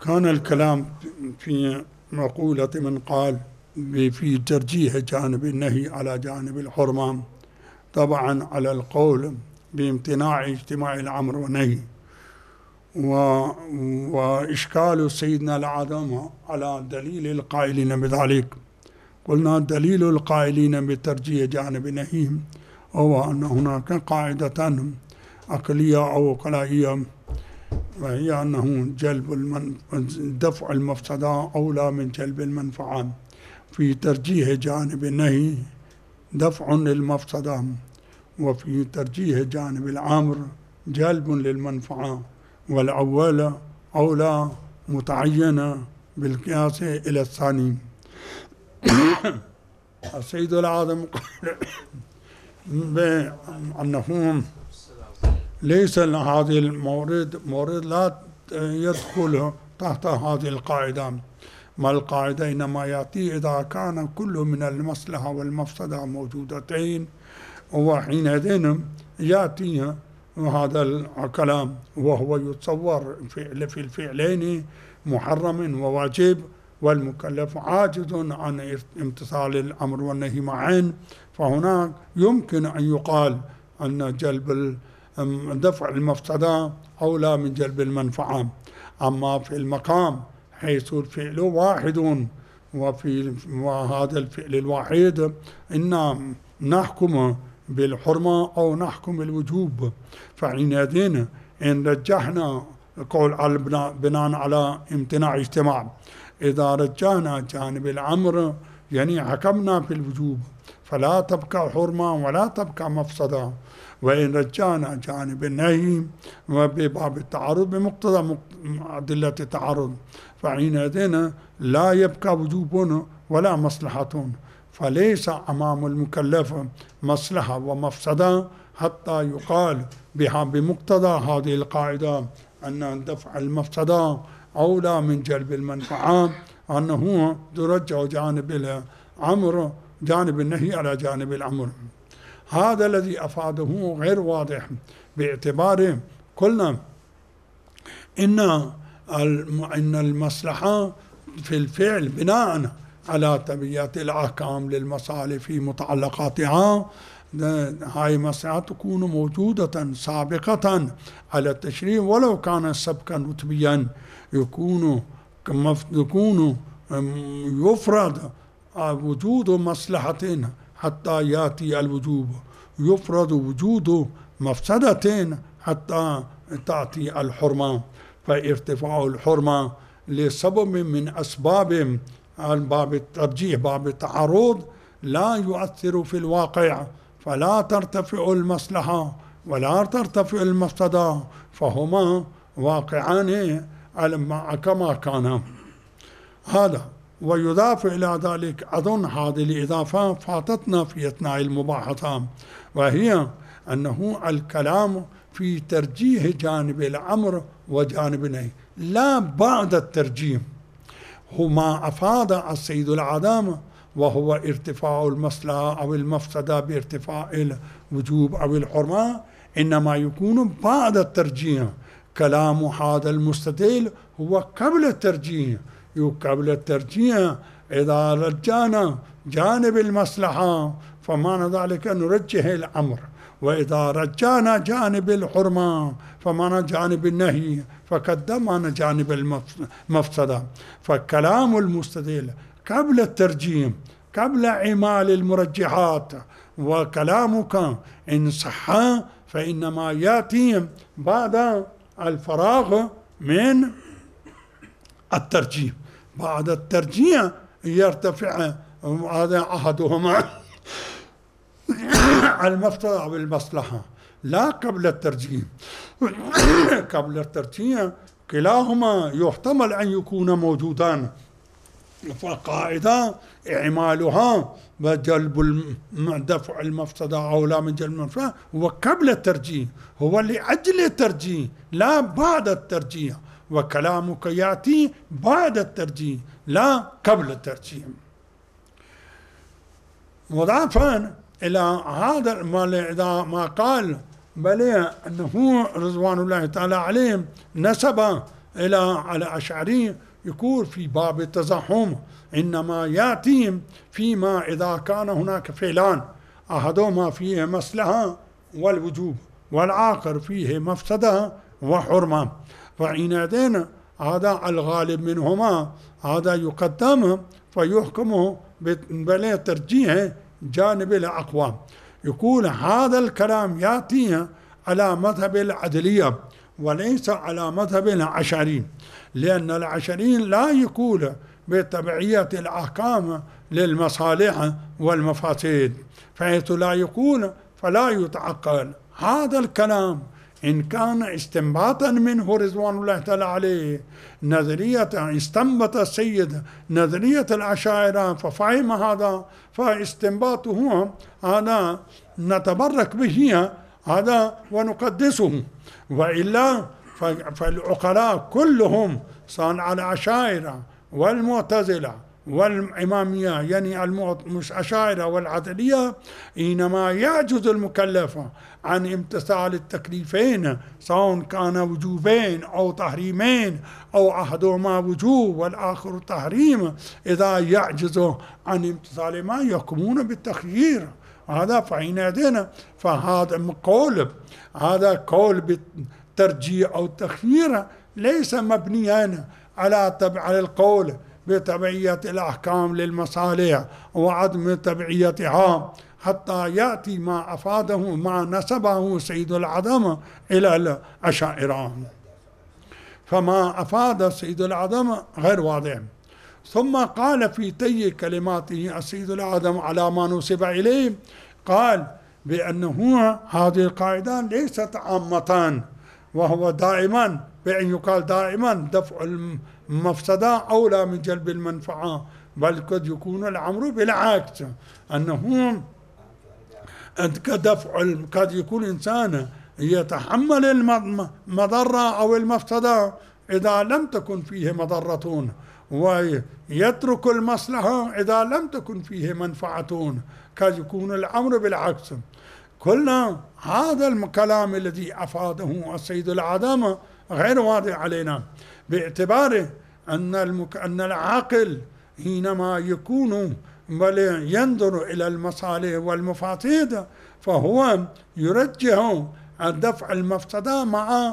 كان الكلام في مقولة من قال في ترجيح جانب النهي على جانب الحرمة، طبعا على القول بامتناع اجتماع الأمر والنهي، وإشكال سيدنا العظم على دليل القائلين بذلك. قلنا دليل القائلين بترجيح جانب النهي هو أن هناك قاعدة عقلية أو عقلائية، وهي أنه دفع المفسدة أولى من جلب المنفعة. في ترجيح جانب النهي دفع للمفسدة، وفي ترجيح جانب الأمر جلب للمنفعة، والأول أولى متعينة بالقياس إلى الثاني. السيد العظم قال بأنه ليس هذه المورد لا يدخل تحت هذه القاعدة، ما القاعدة إنما يأتي إذا كان كل من المصلحة والمفسدة موجودتين، وحينئذ يأتي هذا الكلام، وهو يتصور في الفعلين محرم وواجب، والمكلف عاجز عن امتثال الأمر والنهي معا، فهناك يمكن أن يقال أن جلب دفع المفسدة أولى من جلب المنفعة. أما في المقام حيث الفعل واحد، وهذا الفعل الواحد إن نحكم بالحرمة أو نحكم بالوجوب، فحينئذ إن رجحنا قول بناء على امتناع اجتماع، إذا رجحنا جانب الأمر يعني حكمنا في الوجوب، فلا تبقى حرمة ولا تبقى مفسدة. وإن رجعنا جانب النهي وبباب التعارض بمقتضى أدلة التعارض، فحينئذ لا يبقى وجوب ولا مصلحة، فليس أمام المكلف مصلحة ومفسدة حتى يقال بها بمقتضى هذه القاعدة أن دفع المفسدة أولى من جلب المنفعة، أنه ترجع جانب الأمر جانب النهي على جانب الأمر. هذا الذي أفاده غير واضح، باعتبار قلنا إن المصلحة في الفعل بناء على تبعية الأحكام للمصالح في متعلقاتها، هاي المصلحة تكون موجودة سابقة على التشريع، ولو كان سبقا رتبيا يكون يفرض وجود مصلحة حتى يأتي الوجوب، يفرض وجود مفسدة حتى تأتي الحرمة، فارتفاع الحرمة لسبب من أسباب باب الترجيح باب التعارض لا يؤثر في الواقع، فلا ترتفع المصلحة ولا ترتفع المفسدة، فهما واقعان كما كان. هذا ويضاف إلى ذلك، أظن هذه الإضافة فاتتنا في أثناء المباحثة، وهي أنه الكلام في ترجيح جانب الأمر وجانب النهي لا بعد الترجيح. هما أفاد السيد العظم وهو ارتفاع المصلحة أو المفسدة بارتفاع الوجوب أو الحرمة، إنما يكون بعد الترجيح. كلام هذا المستدل هو قبل الترجيح، قبل الترجيح إذا رجعنا جانب المصلحة فمعنى ذلك نرجح الأمر، وإذا رجعنا جانب الحرمة فمعنى جانب النهي فقدمنا جانب المفسدة. فكلام المستدل قبل الترجيح قبل إعمال المرجحات، وكلامك إن صح فإنما يأتي بعد الفراغ من الترجيح. بعد الترجيح يرتفع هذا أحدهما المفسدة أو المصلحة، لا قبل الترجيح. قبل الترجيح كلاهما يحتمل أن يكون موجودان، فقاعدة إعمالها وجلب دفع المفسدة أولى من جلب المنفعة وقبل الترجيح، هو لأجل الترجيح لا بعد الترجيح، وكلامك يأتي بعد الترجيح لا قبل الترجيح. مضافا إلى هذا ما قال بل أنه رضوان الله تعالى عليه نسب على أشعري يكون في باب التزاحم، إنما يأتي فيما إذا كان هناك فعلان أحدهما فيه مصلحة والوجوب والآخر فيه مفسدة وحرمة، فحينئذ هذا الغالب منهما هذا يقدم فيحكم بلا ترجيح جانب الأقوى. يقول هذا الكلام يأتي على مذهب العدلية وليس على مذهب العشري، لأن العشرين لا يقول بتبعية الأحكام للمصالح والمفاسد، فحيث لا يقول فلا يتعقل هذا الكلام إن كان استنباطا منه رضوان الله تعالى عليه، نظرية استنبط السيد نظرية الأشاعرة ففهم هذا، فاستنباطه هذا نتبرك به هذا ونقدسه، وإلا فالعقلاء كلهم صار على الأشاعرة والمعتزلة والإمامية يعني الأشاعرة والعدلية، حينما يعجز المكلف عن امتثال التكليفين سواء كان وجوبين أو تحريمين أو أحدهما وجوب والآخر تحريم، إذا يعجز عن امتثال ما يحكمون بالتخيير. هذا فحينئذ فهذا قول بالترجيح أو التخيير ليس مبنيا على القول بتبعية الأحكام للمصالح وعدم تبعيتها، حتى يأتي ما أفاده ما نسبه سيد العدم إلى الأشاعرة، فما أفاد سيد العدم غير واضح. ثم قال في تي كلماته السيد العدم على ما نسب إليه، قال بأنه هذه القاعدة ليست عامة، وهو دائما بأن يقال دائما دفع المفسدة أولى من جلب المنفعة، بل قد يكون الأمر بالعكس، أنه قد يكون إنسان يتحمل المضرة أو المفسدة إذا لم تكن فيه مضرة، ويترك المصلحة إذا لم تكن فيه منفعة، قد يكون الأمر بالعكس. كل هذا الكلام الذي أفاده السيد العدم غير واضح علينا، باعتبار أن العاقل حينما يكون ينظر إلى المصالح والمفاسد فهو يرجح دفع المفسدة مع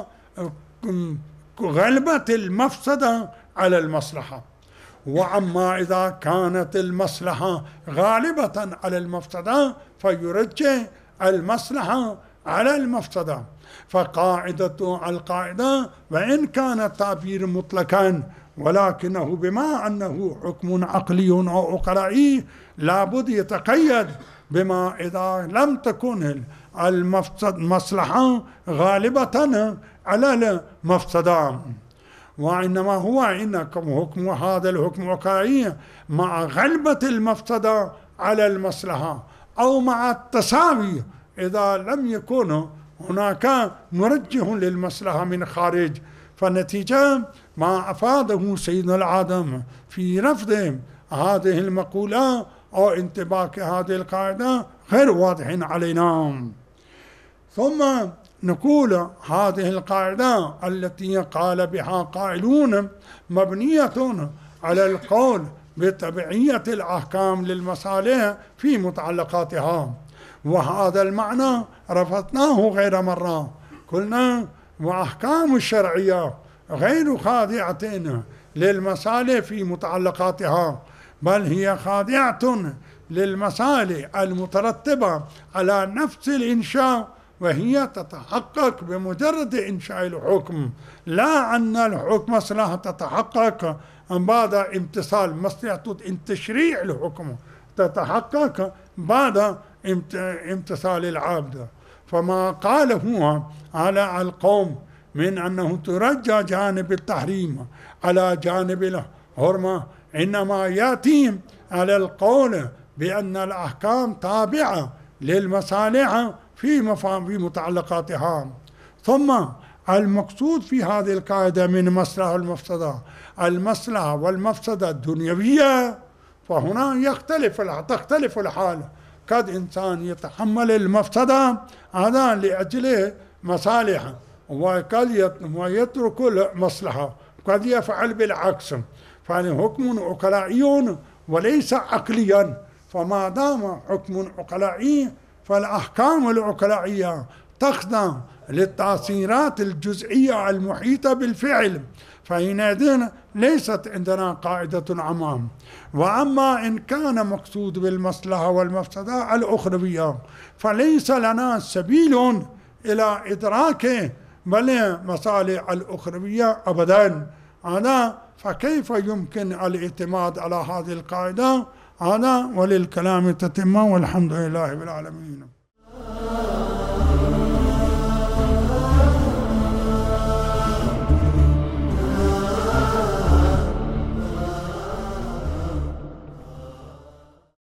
غلبة المفسدة على المصلحة، وأما إذا كانت المصلحة غالبة على المفسدة فيرجح المصلحة على المفسدة. القاعدة وإن كان التعبير مطلقا ولكنه بما أنه حكم عقلي أو عقلائي لابد يتقيد بما إذا لم تكن المصلحة غالبة على المفسدة، وإنما هو إنكم حكم هذا الحكم عقلائي مع غلبة المفسدة على المصلحة أو مع التساوي إذا لم يكن هناك مرجح للمصلحة من خارج. فالنتيجة ما أفاده سيدنا العدم في رفض هذه المقولة أو انطباق هذه القاعدة غير واضح علينا. ثم نقول هذه القاعدة التي قال بها قائلون مبنية على القول بتبعية الأحكام للمصالح في متعلقاتها، وهذا المعنى رفضناه غير مرة، قلنا وأحكام الشرعية غير خاضعة للمصالح في متعلقاتها، بل هي خاضعة للمصالح المترتبة على نفس الإنشاء، وهي تتحقق بمجرد إنشاء الحكم، لا أن الحكم مصلحة تتحقق بعد امتثال مصلحة تشريع الحكم، تتحقق بعد امتثال العبد. فما قاله هو على القوم من أنه ترجى جانب التحريم على جانب الحرمة إنما يأتي على القول بأن الأحكام تابعة للمصالح في متعلقاتها. ثم المقصود في هذه القاعدة من مصلحة المفسدة المصلحة والمفسدة الدنيوية، فهنا تختلف الحال، قد إنسان يتحمل المفسدة هذا لأجل مصالح وقد ويترك المصلحة، قد يفعل بالعكس، فهذا حكم عقلائي وليس عقليا. فما دام حكم عقلائي فالأحكام العقلائية تخضع للتأثيرات الجزئية المحيطة بالفعل، فحينئذ ليست عندنا قاعدة عامة. وأما إن كان مقصود بالمصلحة والمفسدة الأخروية فليس لنا سبيل إلى إدراك بل مصالح الأخروية أبدا. هذا فكيف يمكن الاعتماد على هذه القاعدة؟ هذا وللكلام تتمة، والحمد لله رب العالمين.